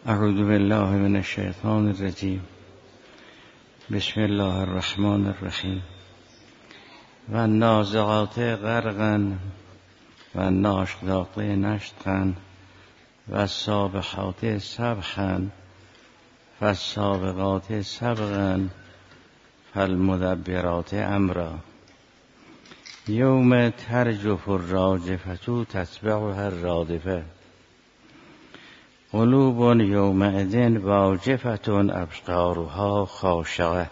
اعوذ بالله من الشیطان الرجیم. بسم الله الرحمن الرحیم. و نازعات غرقا و ناشطات نشطا و سابحات سبحا و سابقات سبقا فالمدبرات امرا. یوم ترجف الراجفة تتبعها الرادفة قلوب یومئذ واجفة ابصارها خاشعة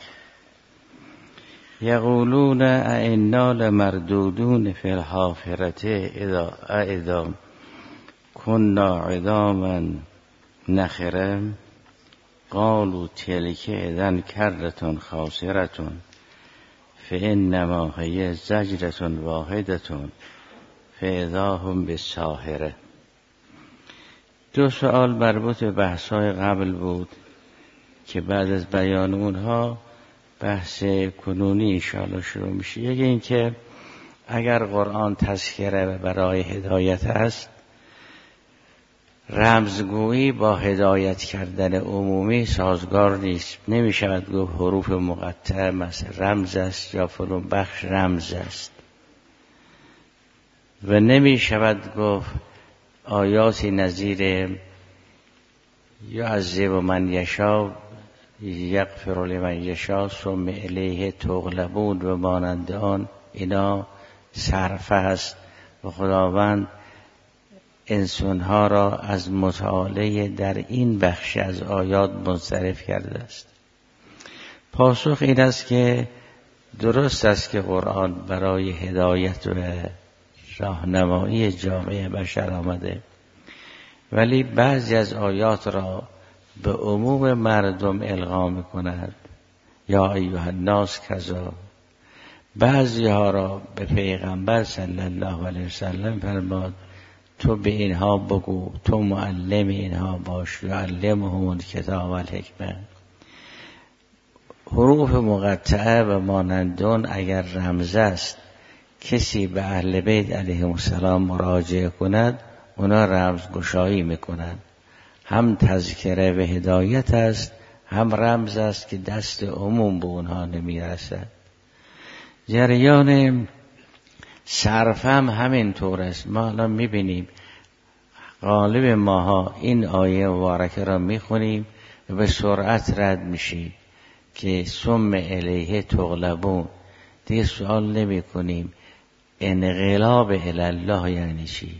یقولون ائنا لمردودون فی الحافرة اذا كنا عظاما نخرة قالوا تلك اذا کرة خاسرة فانما هي زجرة واحدة فاذا هم بالساهرة. دو سوال مربوط به بحث‌های قبل بود که بعد از بیان اونها بحث کنونی انشاءالله شروع میشه. یکی این که اگر قرآن تذکره برای هدایت است، رمزگویی با هدایت کردن عمومی سازگار نیست. نمیشود گفت حروف مقطعه مثل رمز است یا فلان بخش رمز است و نمیشود گفت آیاتی نظیر یعذب من یشاء یغفر لمن یشاء ثم الیه تغلبون و مانند آن اینا صرفه است و خداوند انسانها را از مطالعه در این بخش از آیات منصرف کرده است. پاسخ این است که درست است که قرآن برای هدایت و راهنمایی جامعه بشر آمده، ولی بعضی از آیات را به عموم مردم القا می‌کند یا ایها الناس کذا، بعضی ها را به پیغمبر صلی الله علیه وسلم فرمود تو به اینها بگو، تو معلم اینها باش، یعلمهم الکتاب و الحکمه. حروف مقطعه و مانندون اگر رمز است کسی به اهل بیت علیهم السلام مراجعه کند اونا رمزگشایی میکنند. هم تذکره و هدایت است، هم رمز است که دست عموم به اونها نمیرسد. جریان صرف هم همین طور است. ما الان میبینیم غالب ماها این آیه مبارکه را میخونیم و به سرعت رد میشیم که ثم الیه تغلبون. دیگه سوال نمی کنیم انقلاب الله یعنی چی.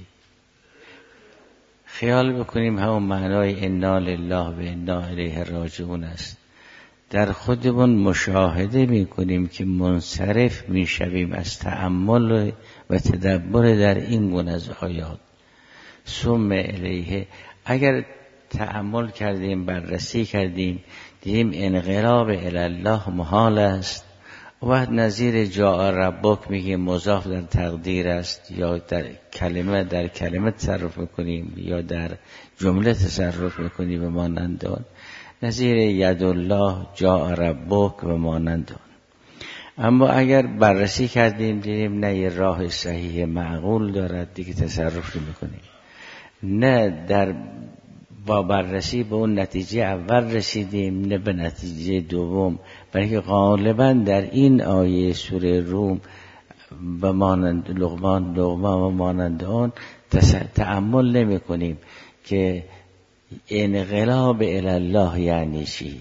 خیال بکنیم همون معنای انا لله و انا الیه راجعون است. در خودمون مشاهده میکنیم که منصرف میشویم از تأمل و تدبر در این گونه از آیات. ثم الیه اگر تأمل کردیم، بررسی کردیم، دیدیم انقلاب الله محال است. وقت نظیر جاء ربک میگه مضاف در تقدیر است، یا در کلمه تصرف میکنیم یا در جمله تصرف میکنیم و مانند آن. نظیر ید الله جاء ربک و مانند آن. اما اگر بررسی کردیم دیدیم نه یه راه صحیح معقول دارد، دیگه تصرف نمیکنیم. نه در با بررسی به اون نتیجه اول رسیدیم نه به نتیجه دوم، بلکه غالبا در این آیه سوره روم و مانند لقمان و مانند آن تأمل نمی کنیم که انقلاب الله یعنی چی،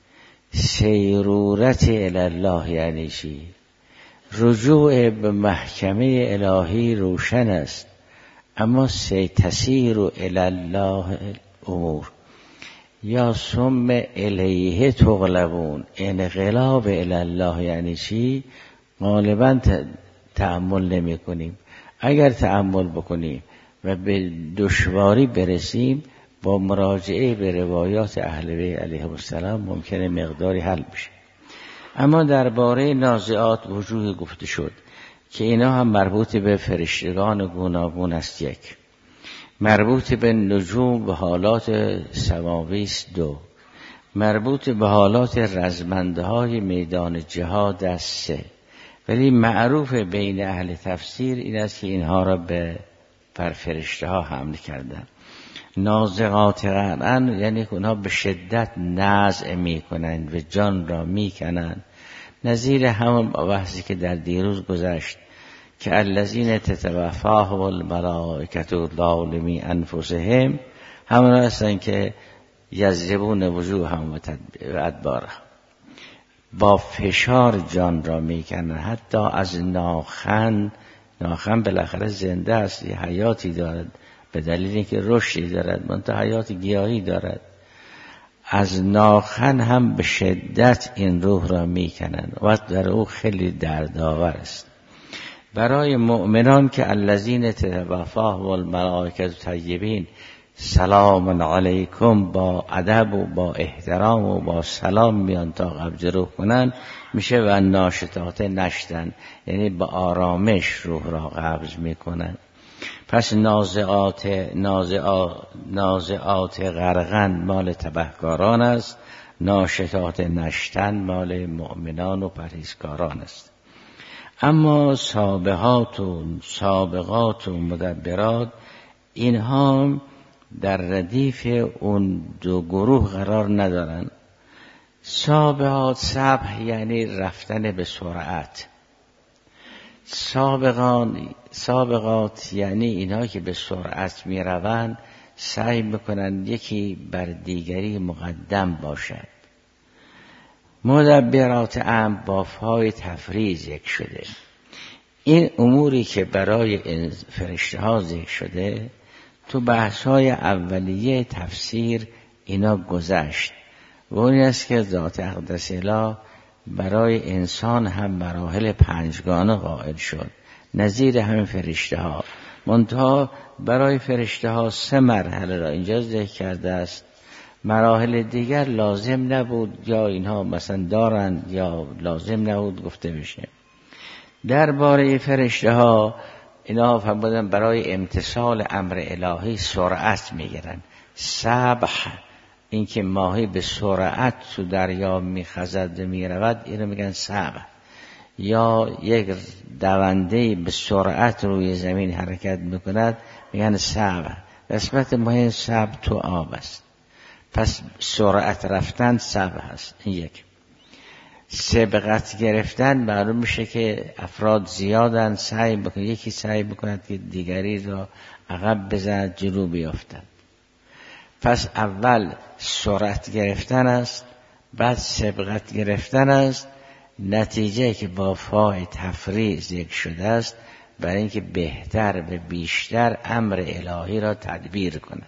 سیرورت الله یعنی چی. رجوع به محکمه الهی روشن است، اما تسیر الله امور. یا ثم الیه تغلبون انقلاب الله یعنی چی غالبا تأمل نمی کنیم. اگر تأمل بکنیم و به دشواری برسیم با مراجعه به روایات اهل بیت علیهم السلام ممکنه مقداری حل بشه. اما درباره نازعات وجوه گفته شد که اینا هم مربوط به فرشتگان گوناگون است. یک مربوط به نجوم و حالات سماوی است. دو مربوط به حالات رزمنده های میدان جهاد است. سه ولی معروف بین اهل تفسیر این است که اینها را به فرشته ها حمل کردن. نازغات غرقن یعنی که اونها به شدت نزع میکنند و جان را میکنند. نظیر همون بحثی که در دیروز گذشت که الذین تتوفاهم الملائکة ظالمی انفسهم، همون هستن که یضربون وجوههم و ادبارهم، با فشار جان را میکنن. حتی از ناخن بالاخره زنده است، یه حیاتی دارد به دلیل اینکه رشدی دارد، منتها حیات گیاهی دارد. از ناخن هم به شدت این روح را میکنن و در او خیلی دردآور است. برای مؤمنان که الذین تتوفاهم الملائکة طیبین، سلام علیکم، با ادب و با احترام و با سلام میان تا قبض روح کنن، میشه و ناشطات نشتن، یعنی با آرامش روح را قبض میکنن. پس نازعات غرقن مال تبهکاران است، ناشطات نشتن مال مؤمنان و پرهیزکاران است. اما سابقات و مدبرات، اینها در ردیف اون دو گروه قرار ندارن. سابق یعنی رفتن به سرعت، سابقات یعنی اینها که به سرعت می روند، سعی میکنن یکی بر دیگری مقدم باشد. مدبرات هم با فای تفریع ذکر شده. این اموری که برای فرشته ها ذکر شده تو بحث های اولیه تفسیر اینا گذشت و اون است که ذات اقدس اله برای انسان هم مراحل پنجگانه قائل شد، نظیر همین فرشته ها. منتها برای فرشته ها 3 مرحله را اینجا ذکر کرده است. مراحل دیگر لازم نبود، یا اینها مثلا دارند یا لازم نبود گفته بشه. درباره فرشته ها اینا فرمودن برای امتثال امر الهی سرعت میگیرن. سبح، این که ماهی به سرعت تو دریا میخزد و میرود، اینو میگن سبح. یا یک دونده به سرعت روی زمین حرکت میکند میگن سبح. قسمت مهم سبح تو آب است، پس سرعت رفتن سبح است. این یک. سبقت گرفتن معلوم میشه که افراد زیادن، سعی بکنه یکی سعی بکند که دیگری را عقب بزند جلو بیافتد. پس اول سرعت گرفتن است، بعد سبقت گرفتن است. نتیجه که با فای تفریع ذکر شده است برای اینکه بهتر و بیشتر امر الهی را تدبیر کند.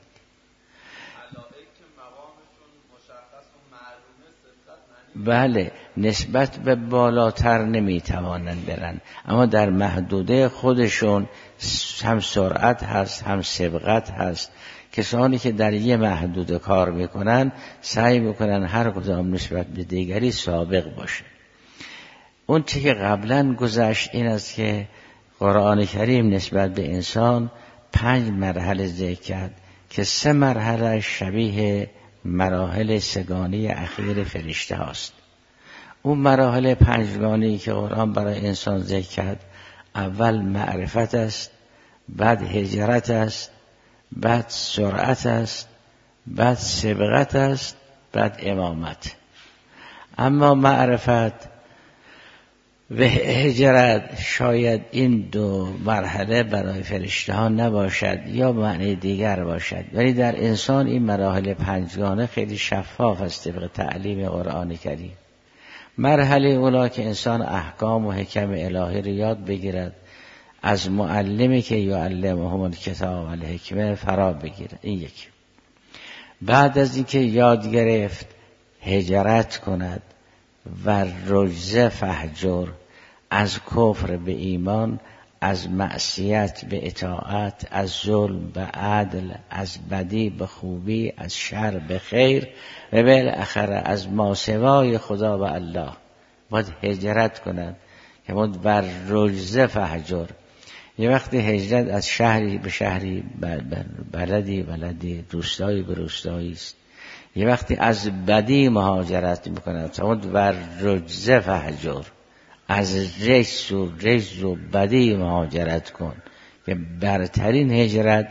بله، نسبت به بالاتر نمیتوانند برن، اما در محدوده خودشون هم سرعت هست هم سبقت هست. کسانی که در یه محدوده کار میکنن سعی میکنن هر کدام نسبت به دیگری سابق باشه. اون چیزی که قبلا گذشت این است که قرآن کریم نسبت به انسان 5 مرحله ذکر کرد که 3 مرحله شبیه مراحل 3 گانه اخیر فرشته هاست. اون مراحل 5 گانه‌ای که قرآن برای انسان ذکر کرد، اول معرفت است، بعد هجرت است، بعد سرعت است، بعد سبقت است، بعد امامت. اما معرفت و هجرت شاید این 2 مرحله برای فرشته ها نباشد یا معنی دیگر باشد، ولی در انسان این مراحل 5 گانه خیلی شفاف است طبق تعلیم قرآن کریم. مرحله اولا که انسان احکام و حکم الهی رو یاد بگیرد، از معلمی که یعلمهم الکتاب و الحکمه فرا بگیرد. این یک. بعد از اینکه یاد گرفت هجرت کند و رجزه فهجر، از کفر به ایمان، از معصیت به اطاعت، از ظلم به عدل، از بدی به خوبی، از شر به خیر و بالاخره از ماسوای خدا و الله باید هجرت کند که باید بر رجزه فهجر. یه وقتی هجرت از شهری به شهری، بلدی روستایی به روستایی است. یه وقتی از بدی مهاجرت میکند تا بر رجزه فهجر، از رجز و بدی مهاجرت کن. که برترین هجرت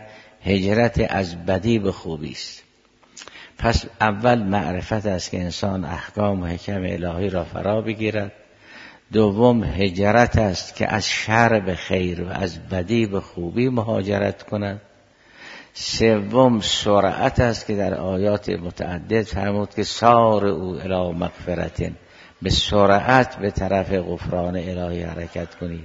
هجرت از بدی به خوبی است. پس اول معرفت است که انسان احکام و حکم الهی را فرا بگیرد. دوم هجرت است که از شر به خیر و از بدی به خوبی مهاجرت کند. سوم سرعت است که در آیات متعدد فرمود که سار او الی مغفرت، به سرعت به طرف غفران الهی حرکت کنید.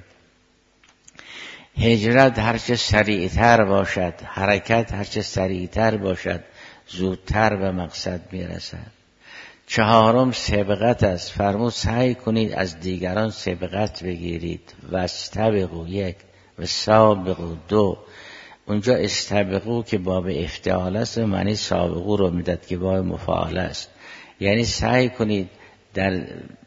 هجرت هرچه سریعتر باشد، حرکت هرچه سریعتر باشد، زودتر به مقصد میرسد. چهارم سبقت است، فرمود سعی کنید از دیگران سبقت بگیرید. و استبقوا یک و سابقوا دو. اونجا استبقوا که باب افتعال است و معنی سابقو رو میداد که باب مفاعله است. یعنی سعی کنید در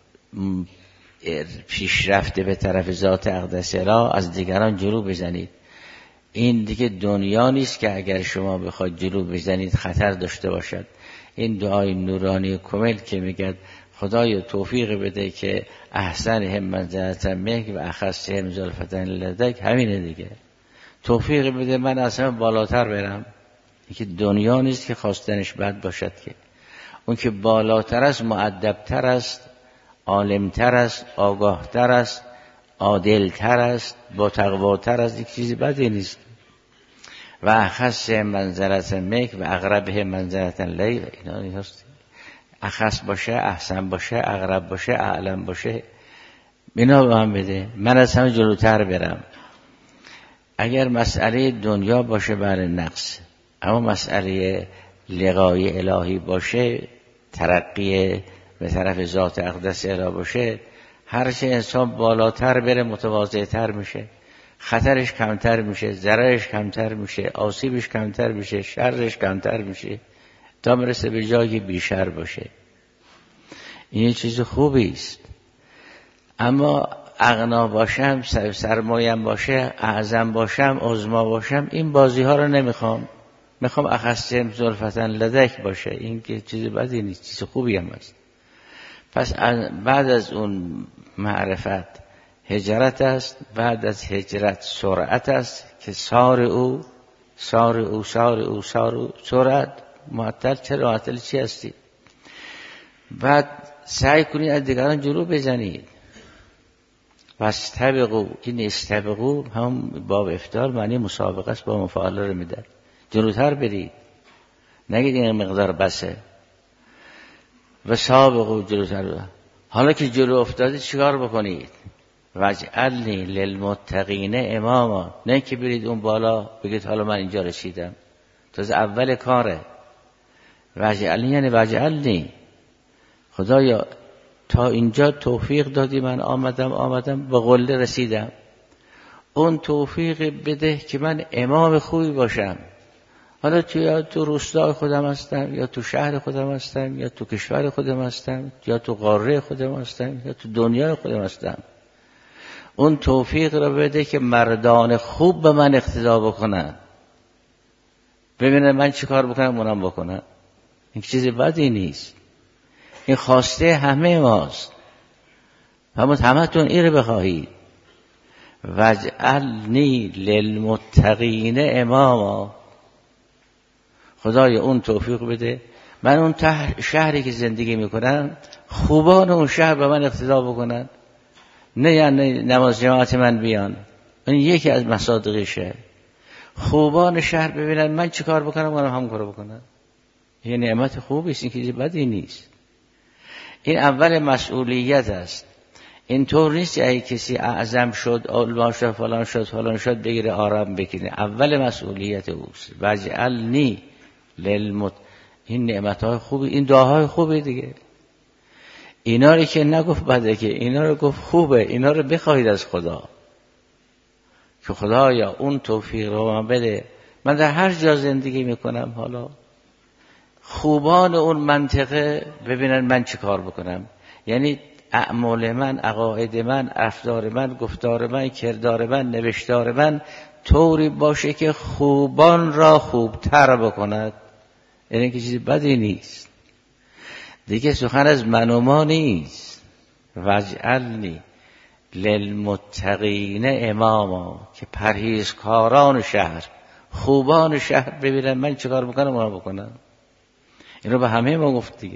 پیشرفت به طرف ذات اقدس را از دیگران جلو بزنید. این دیگه دنیا نیست که اگر شما بخواید جلو بزنید خطر داشته باشد. این دعای نورانی کمل که میگه خدای توفیق بده که احسن هم منزلتا منک و اخص هم زلفتا لدیک، همینه دیگه. توفیق بده من اصلا بالاتر برم. این که دنیا نیست که خواستنش بد باشد، که اون که بالاتر است مؤدبتر است، عالمتر است، آگاهتر است، عادلتر است، با تقواتر است، یک چیزی بدی نیست. و اخص منزلت مک و اقرب منزلت لی، اینا نیست. اخص باشه، احسن باشه، اقرب باشه، اعلم باشه، اینا به من بده من از همه جلوتر برم. اگر مسئله دنیا باشه برای نقص، اما مسئله لقای الهی باشه، ترقی به طرف ذات اقدس الهی باشه، هرچه انسان بالاتر بره متواضع‌تر میشه، خطرش کمتر میشه، ضررش کمتر میشه، آسیبش کمتر میشه، شرش کمتر میشه تا برسه به جایی بیشتر باشه. این چیز خوبی است. اما اغنا باشم، سرمایم باشه، اعظم باشم، عظما باشم، این بازی ها رو نمیخوام. میخوام اخصم زلفتن لدک باشه. این که چیز بدی نیست، چیز خوبی هم است. پس بعد از اون معرفت هجرت است، بعد از هجرت سرعت است که سارعوا سرعت معطل. چرا معطل چی هستی؟ بعد سعی کنید از دیگران جلو بزنید. و استبقوا، این استبقوا هم باب افتعال معنی مسابقه است، با مفاعله رو میده. جلوتر برید، نگید این مقدار بسه. و سابقوا، جلوتر برید. حالا که جلو افتادید چیکار بکنید؟ واجعلنی للمتقین اماما. نه که برید اون بالا بگید حالا من اینجا رسیدم، تازه اول کاره. واجعلنی یعنی واجعلنی، خدایا تا اینجا توفیق دادی، من آمدم به قله رسیدم. اون توفیق بده که من امام خوبی باشم. حالا تو روستای خودم هستم، یا تو شهر خودم هستم، یا تو کشور خودم هستم، یا تو قاره خودم هستم، یا تو دنیا خودم هستم. اون توفیق را بده که مردان خوب به من اقتدا بکنن، ببینن من چی کار بکنم اونم بکنن. این چیز بدی نیست، این خواسته همه ماست. همه تون این رو بخواهید. واجعلنی للمتقین اماما. خدای اون توفیق بده من اون شهری که زندگی میکنم خوبان اون شهر به من اقتدا بکنن، نه یعنی نماز جماعت من بیان. این یکی از مصادیقشه. خوبان شهر ببینن من چی کار بکنم اونم هم کارو بکنن. یه نعمت خوبی است، این چیز بدی نیست. این اول مسئولیت است. اینطور نیست اگه کسی اعظم شد، علما شد، فلان شد بگیره آرام بکنه. اول مسئولیت اوست. واجعلنی این نعمتهای خوبی، این دعاهای خوبی دیگه. اینا رو که نگفت بده، که اینا رو گفت خوبه. اینا رو بخواهید از خدا که خدایا اون توفیق رو من بده. من در هر جا زندگی میکنم، حالا خوبان اون منطقه ببینن من چی کار بکنم. یعنی اعمال من، عقاید من، رفتار من، گفتار من، کردار من، نوشتار من طوری باشه که خوبان را خوبتر بکند. یعنی که چیزی بدی نیست دیگه. سخن از من و ما نیست. واجعلنی للمتقین اماما، که پرهیزکاران شهر خوبان شهر ببینن من چه کار بکنم اونا بکنم. این رو به همه ما گفت دیگه.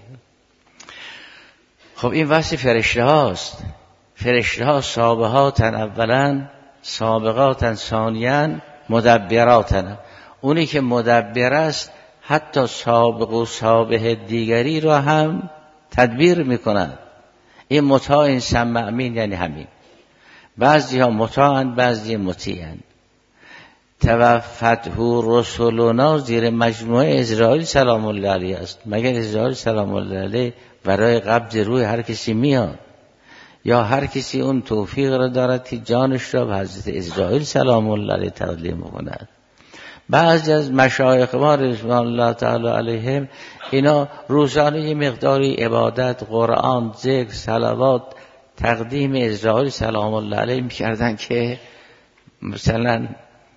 خب این وصف فرشته هاست. فرشته ها سابقاتن اولا، سابقاتن ثانیاً، مدبراتن. اونی که مدبر است حتی سابق و سابق دیگری رو هم تدبیر میکنند. این مطاع، این سمع امین، یعنی همین. بعضی ها مطاعند، بعضی مطیعند. توفته رسولنا زیر مجموعه اسرائیل سلام الله علیه است. مگر اسرائیل سلام الله علیه برای قبض روح هر کسی میاد، یا هر کسی اون توفیق را دارد که جانش را به حضرت اسرائیل سلام الله علیه تقدیم کند. بعضی از مشایخ ما رضوان الله تعالی علیهم اینا روزانه یه مقداری عبادت، قرآن، ذکر، صلوات تقدیم اسرائیل سلام الله علیه میکردن که مثلا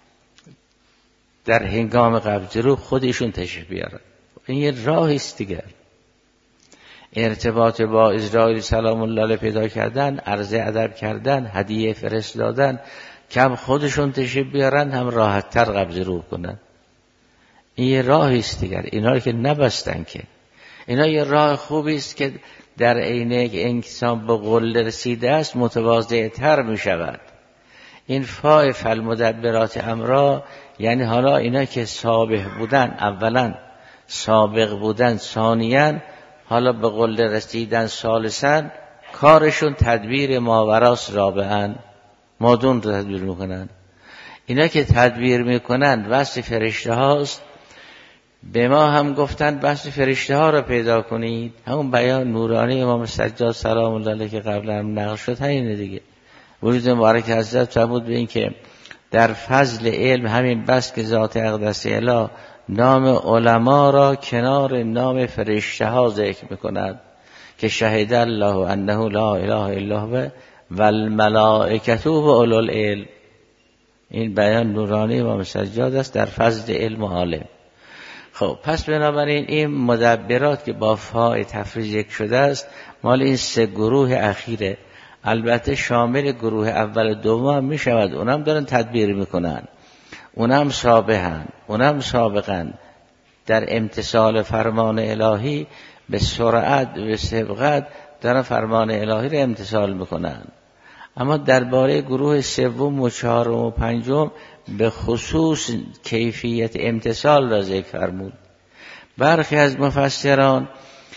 در هنگام قبض روح خودشون تشریف بیارن. این یه راهی است دیگر. ارتباط با اسرائیل سلام الله علیه پیدا کردن، عرض ادب کردن، هدیه فرستادن، کم خودشون تشریف بیارن هم راحت تر قبض روح کنن. این یه راهی است دیگر. اینا رو که نبستن که. اینا یه راه خوبی است که در عین که انسان به قله رسیده است متواضع تر می شود. این فاء فالمدبرات امرا، یعنی حالا اینا که سابق بودن، اولا سابق بودن، ثانیاً حالا به قله رسیدن، ثالثاً کارشون تدبیر ماوراس، رابعاً مادون رو تدبیر میکنن. اینا که تدبیر میکنن وصف فرشته هاست. به ما هم گفتن وصف فرشته ها رو پیدا کنید. همون بیان نورانی امام سجاد سلام الله علیه که قبلا نقل شد همینه دیگه. وجود مبارک حضرت فرمود به این که در فضل علم همین بس که ذات اقدس اله نام علما را کنار نام فرشته ها ذکر میکند که شهد الله انه لا اله الا هو و الملائکه و اولو العلم. این بیان نورانی امام سجاد است در فضل علم و عالم. خب پس بنابراین این مدبرات که با فاء تفریج شده است مال این سه گروه اخیره. البته شامل گروه اول و دوم هم می شود. اونم دارن تدبیر میکنن، اونم سابقن، اونم سابقن در امتثال فرمان الهی به سرعت به سبقت دارن فرمان الهی رو امتثال میکنن. اما درباره گروه سوم و چهارم و پنجم به خصوص کیفیت امتثال را ذکر فرمود. برخی از مفسران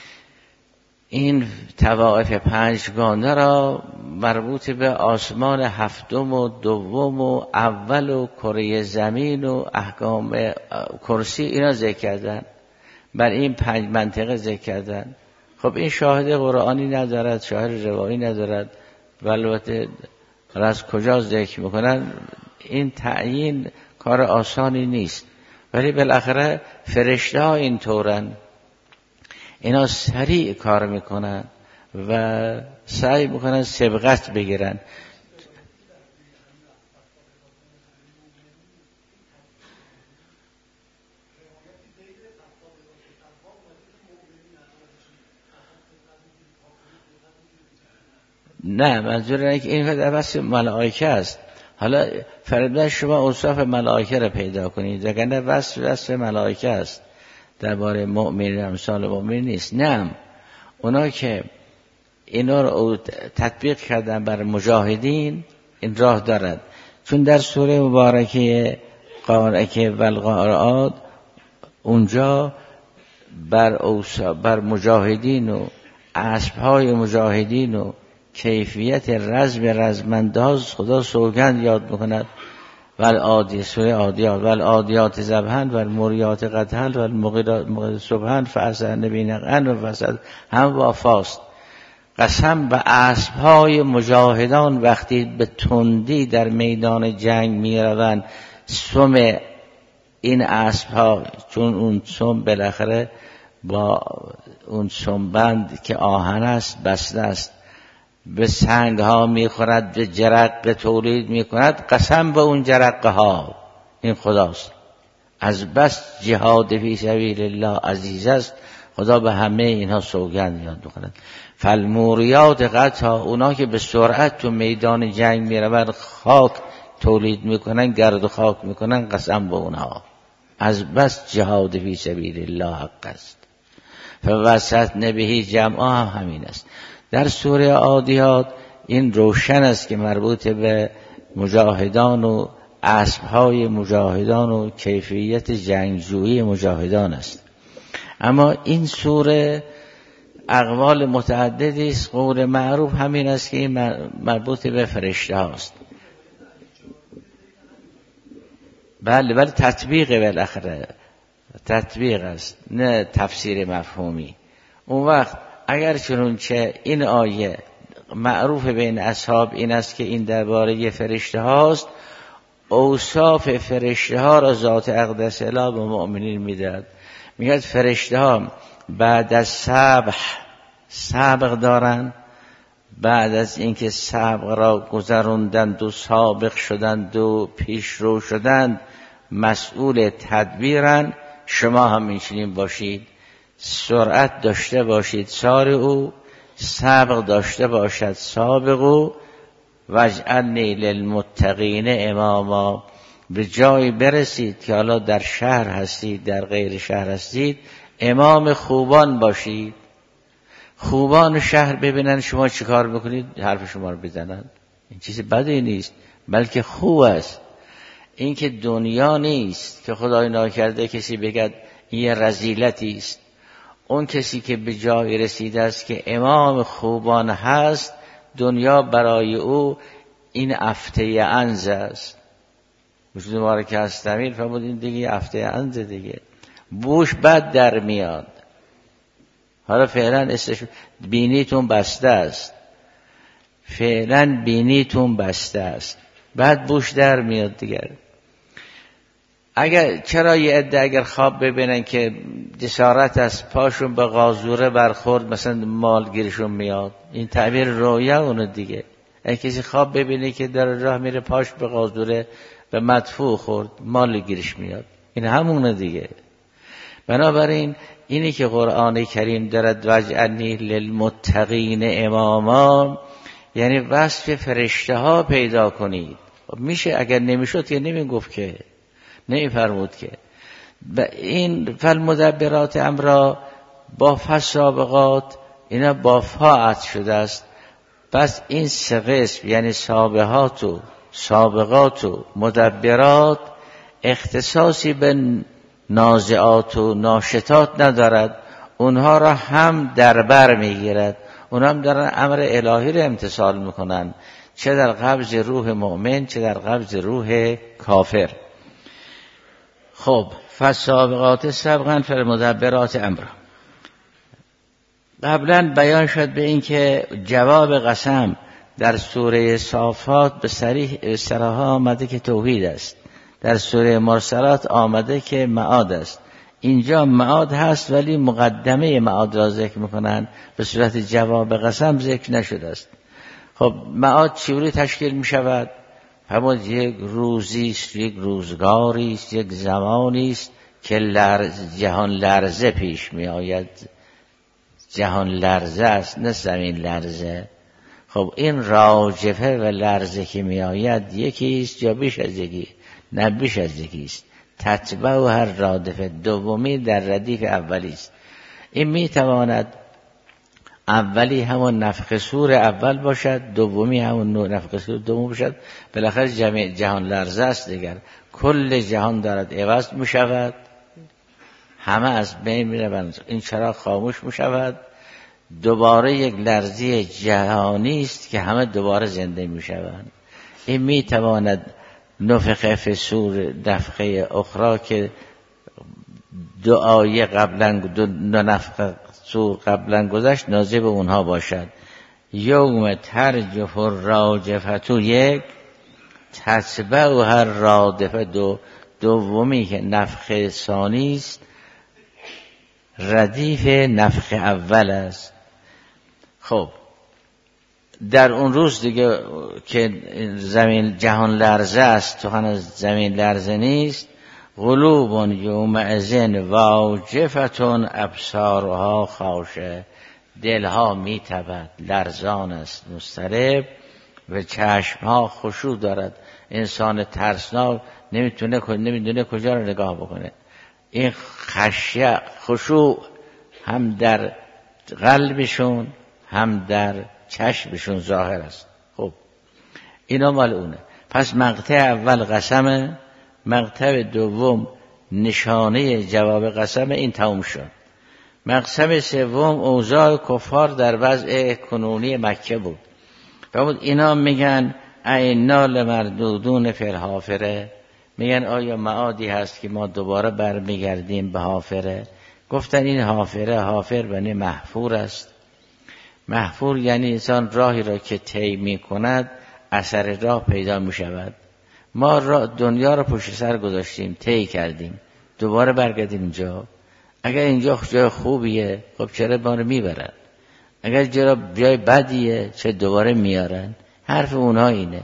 این طوائف پنجگانه را مربوط به آسمان هفتم و دوم و اول و کره زمین و احکام کرسی اینا ذکر کردن، بر این 5 منطقه ذکر کردن. خب این شاهد قرآنی ندارد، شاهد روایی ندارد و البته از کجا ذکر میکنن این تعیین کار آسانی نیست. ولی بالاخره فرشته ها این طورن، اینا سریع کار میکنن و سعی میکنن سبقت بگیرن. نه منظور اینه که این وصف ملائکه است. حالا فرضاً شما اوصاف ملائکه را پیدا کنید، وگرنه وصف ملائکه است. درباره مؤمن امثال مؤمن نیست. نه، اونا که اینا رو تطبیق کردن بر مجاهدین این راه دارد. چون در سوره مبارکه قارعه و القارعات اونجا بر مجاهدین و اسبهای مجاهدین و کیفیت رزمنداز خدا سوگند یاد میکند. والعادی سوره عادیات والعادیات ذبحا والموریات قدحا والمغیرات صبحا فاثرن به نقعا و فسد هم وافاست. قسم به اسبهای مجاهدان وقتی به تندی در میدان جنگ میروند، سم این اسبها چون اون سم بالاخره با اون سمبند که آهن است بسته است به سنگ ها میخورد، به جرقه تولید میکند. قسم به اون جرقه ها، این خداست. از بس جهاد فی سبیل الله عزیز است، خدا به همه اینها سوگند یاد میکند. فالموریات قطعا، اونا که به سرعت تو میدان جنگ میروند خاک تولید میکنن، گرد و خاک میکنن، قسم به اونها. از بس جهاد فی سبیل الله حق است. فوسطن به جمعا هم همین است. در سوره عادیات این روشن است که مربوط به مجاهدان و اسبهای مجاهدان و کیفیت جنگجویی مجاهدان است. اما این سوره اقوال متعددی است. قول معروف همین است که این مربوط به فرشته هاست. بله تطبیق بالاخره تطبیق است، نه تفسیر مفهومی. اون وقت اگر چنانچه این آیه معروف بین اصحاب این است که این درباره فرشته هاست، اوصاف فرشته ها را ذات اقدس اله به مؤمنین میدهد. میگه فرشته ها بعد از سابق دارن، بعد از اینکه سابق را گذروندند و سابق شدند و پیشرو شدند مسئول تدبیرن. شما هم میشینین باشید، سرعت داشته باشید سارعوا، سابق داشته باشد سابقوا، واجعلنی للمتقین اماما. به جایی برسید که حالا در شهر هستید در غیر شهر هستید، امام خوبان باشید. خوبان شهر ببینن شما چی کار میکنید حرف شما رو بزنن. این چیز بدی نیست بلکه خوب است. این که دنیا نیست که خدای ناکرده کسی بگد این یه رذیلتی است. اون کسی که به جایی رسیده است که امام خوبان هست، دنیا برای او این افته عنز است. وجود مبارک هستمیر فرمودین دیگه افته عنز دیگه، بوش بد در میاد. حالا فعلا بینیتون بسته است، فعلا بینیتون بسته است، بعد بوش در میاد دیگر. اگر چرا یه عده اگر خواب ببینن که جسارت از پاشون به قاذوره برخورد مثلا مالگیرشون میاد، این تعبیر رویا اونه دیگه. اگه کسی خواب ببینه که در راه میره پاش به قاذوره به مدفوع خورد مالگیرش میاد، این همونه دیگه. بنابراین اینی که قرآن کریم دارد واجعلنی للمتقین اماما، یعنی وصف فرشته ها پیدا کنید. میشه اگر نمیشد که نمیگفت که، نمیفرمود که. این فالمدبرات امرا با فسابقات اینا با فاعت شده است. پس این سه قسم یعنی سابقات و سابقات و مدبرات اختصاصی به نازعات و ناشطات ندارد، اونها را هم در بر میگیرد. اونها هم دارن امر الهی را امتثال میکنن، چه در قبض روح مؤمن چه در قبض روح کافر. خب فالسابقات سبقا فالمدبرات امرا. قبلا بیان شد به این که جواب قسم در سوره صافات به صراحه آمده که توحید است، در سوره مرسلات آمده که معاد است. اینجا معاد هست ولی مقدمه معاد را ذکر میکنن، به صورت جواب قسم ذکر نشده است. خب معاد چجوری تشکیل میشود؟ همون یک روزی است، یک روزگاری است، یک زمانی است که جهان لرزه پیش می آید. جهان لرزه است نه زمین لرزه. خب این راجفه و لرزه که می آید یکی است یا بیش از یکی؟ نه بیش از یکی است. تتبع و هر رادفه، دومی در ردیف اولی است. این می تواند اولی همون نفخ صور اول باشد، دومی همون نفخ صور دوم باشد. بالاخره جهان لرزه است دیگر. کل جهان دارد عوض می شود، همه از بین می روند. این چراغ خاموش می شود، دوباره یک لرزی جهانی است که همه دوباره زنده می شوند. این می تواند نفخ فی صور نفخه اخرى که دو آیه قبلا دو نفخ صور قبلا گذشت نازل به اونها باشد. یوم ترجف الراجفه یک، تتبع و هر رادفه دومی که نفخ ثانی است ردیف نفخ اول است. خب در اون روز دیگه که زمین جهان لرزه است، تو هنوز زمین لرزه نیست. قلوب یومئذ واجفتون ابصارها خاشعه، دلها میتپد، لرزان است، مضطرب، و چشمها خشوع دارد. انسان ترسناک نمیدونه کجا رو نگاه بکنه. این خشوع هم در قلبشون هم در چشمشون ظاهر است. خب اینا مال اونه. پس مقطع اول قسمه، مقطع دوم نشانه جواب قسم، این تموم شد. مقسم سوم اوضاع کفار در وضع کنونی مکه بود. فرمود اینا میگن اینا لمردودون فی الحافره، میگن آیا معادی هست که ما دوباره برمیگردیم به حافره؟ گفتن این حافر یعنی محفور است. محفور یعنی انسان راهی را که طی میکند اثر راه پیدا میشود. ما دنیا را پشت سر گذاشتیم، طی کردیم، دوباره برگردیم اینجا. اگر اینجا جای خوبیه خب چرا ما رو میبرن؟ اگر جای بدیه چه دوباره میارن؟ حرف اونها اینه.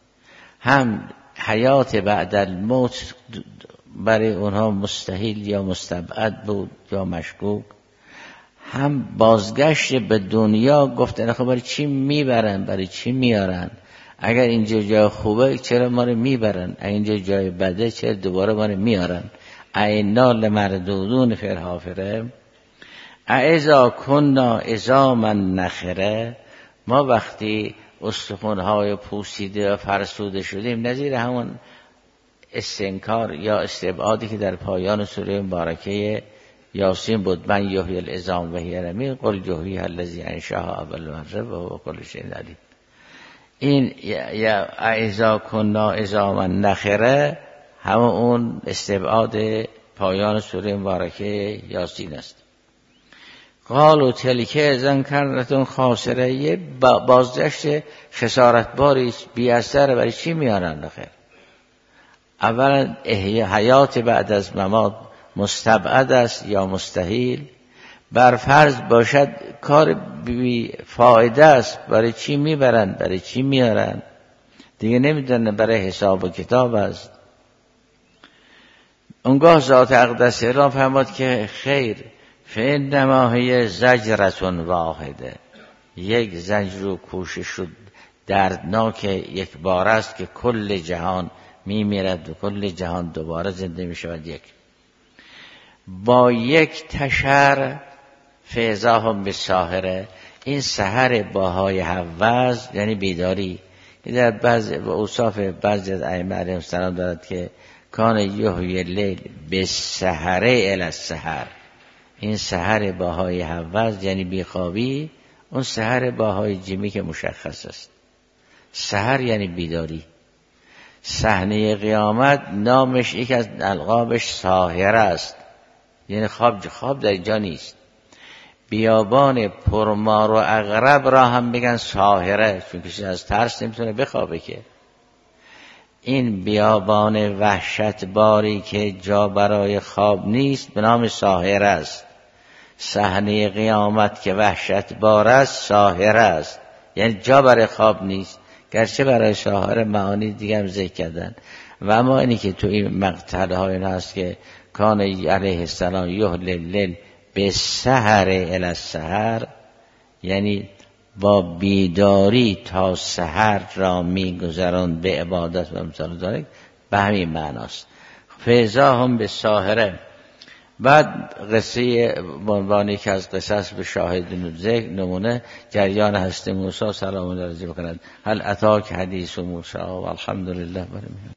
هم حیات بعد الموت برای اونها مستحیل یا مستبعد بود یا مشکوک، هم بازگشت به دنیا گفتن خب برای چی میبرن، برای چی میارن؟ اگر اینجا جای خوبه چرا ما رو میبرن؟ اگر اینجا جای بده چرا دوباره ما رو میارن؟ اینا لمردودون فی الحافره اذا کنا عظاما نخره، ما وقتی استخوان‌های پوسیده و فرسوده شدیم، نظیر همون استنکار یا استبعادی که در پایان سوره مبارکه یاسین بود، من یحیی العظام و هی رمیم قل یحییها الذی انشأها اول مرة و هو بكل شیء علیم. این یا اذا کنا عظاما نخره همون اون استبعاد پایان سوره مبارکه یاسین است. قالوا تلک اذا کرة خاسره، یه بازگشت خسارتباری بی اثر، برای چی میارن آخر؟ اولا حیات بعد از ممات مستبعد است یا مستحیل؟ بر فرض باشد کار بی فایده است، برای چی میبرن، برای چی میارن؟ دیگه نمیدونن برای حساب و کتاب است. اونگاه ذات اقدس را فرمود که خیر، فانما هی زجرة واحده، یک زجر و کوشش دردناک یک بار است که کل جهان میمیرد و کل جهان دوباره زنده میشود. یک با یک تشر فیضاهم بالساهره، این سحر باهای حوض یعنی بیداری که در بعض اوصاف بعضی از ائمه علیهم السلام دارد که کان یحیی اللیل بالسحره الی السحر. این سحر باهای حوض یعنی بیخوابی، اون سحر باهای جیمی که مشخص است. سحر یعنی بیداری. صحنه قیامت نامش یک از القابش ساحره است، یعنی خواب در اینجا نیست. بیابان پرمار و عقرب را هم بگن ساحره، چون کسی از ترس نمیتونه بخوابه که. این بیابان وحشت باری که جا برای خواب نیست به نام ساحره است. صحنه قیامت که وحشت بار است ساحره است، یعنی جا برای خواب نیست، گرچه برای ساحره معانی دیگه هم ذکر کردن. و اما اینی که تو این مقطع ها این هست که کان علیه السلام یحیی اللیل بالسحر الی السحر، یعنی با بیداری تا سحر را میگذران به عبادت و امثال ذالک، به همین معناست. فیضاهم بالساهره. بعد قصه عنوانی که از قصص به شاهد ذکر نمونه جریان هست موسی سلام الله علیه بکنند. هل اتاک حدیث موسی و الحمدلله.